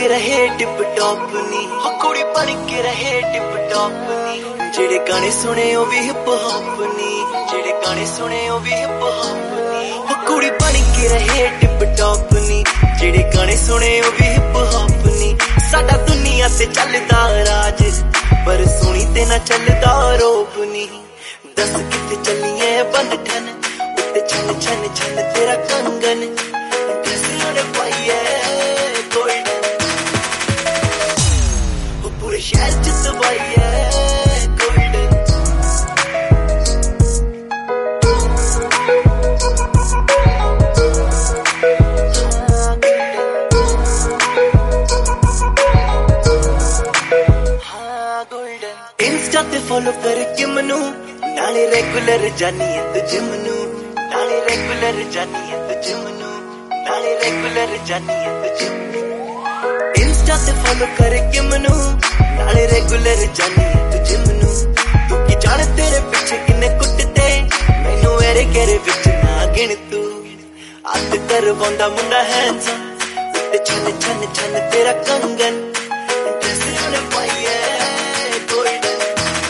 के रहे tip top नी, हो कुड़ी बन के रहे टिप टॉप नी। जेड़े गाने सुने ओ भी हिप हॉप नी, जेड़े गाने सुने ओ भी हिप हॉप नी। हो कुड़ी बन के रहे टिप टॉप नी, जेड़े गाने सुने ओ भी हिप हॉप नी। साडा दुनिया ते चलदा राज, पर सुनी ते ना चलदा रोब नी। दस किथे चलिए बंद ठन, उत्ते छन छन छन तेरा कंगन। ड्रेस ने पाइए गोल्डन, वो पूरे शहर च दबाइए गोल्डन। इंस्टा ते फॉलो करके मनु, नाले रेगुलर जानी है तू जिम नू, नाले रेगुलर जानी है तू जिम नू, नाले रेगुलर जानी है तू जिम नू। इंस्टा ते फॉलो करके मनु, नाले रेगुलर जानी है तू जिम नू। तू की जाने तेरे पीछे किन्ने कुटते, मैनू एरे गेरे विच ना गिन तू। अद करवांदा मुंडा हैंडसम, उत्ते छन छन छन तेरा कंगन। ड्रेस ने पाइए गोल्डन,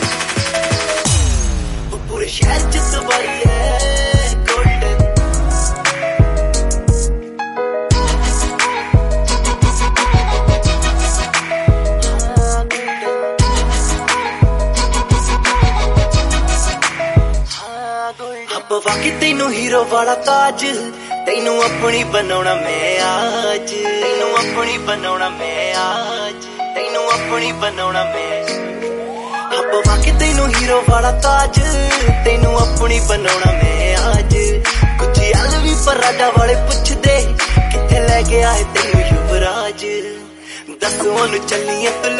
वो पूरे शहर च दबाइए गोल्डन। पवा कि तेनू हीरो वाला ताज, तेनू अपनी बनाउणा मैं आज, तेनू अपनी बनाउणा मैं आज, तेनू अपनी बनाउणा मैं। पवा कि तेनू हीरो वाला ताज, तेनू अपनी बनाउणा मैं आज। कुछ अल भी पराडा वाले पुछदे, किथे ले गया है तेनू युवराज। दस ओनू चलिए तू